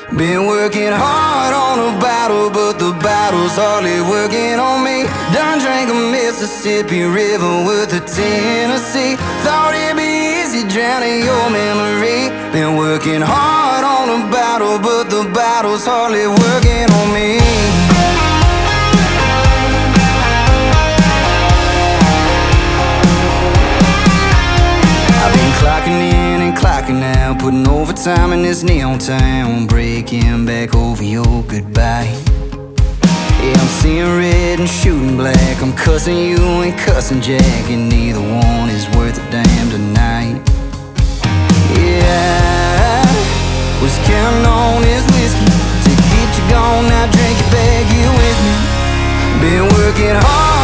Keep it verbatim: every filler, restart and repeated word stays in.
Been working hard on a battle, but the battle's hardly working on me. Done drank a Mississippi River with a Tennessee. Thought it'd be easy drowning your memory. Been working hard on a battle, but the battle's hardly working on me. Clocking in and clocking out, putting overtime in this neon town, breaking back over your goodbye. Yeah, I'm seeing red and shooting black, I'm cussing you and cussing Jack, and neither one is worth a damn tonight. Yeah, I was counting on this whiskey to get you gone, now drink it back here with me. Been working hard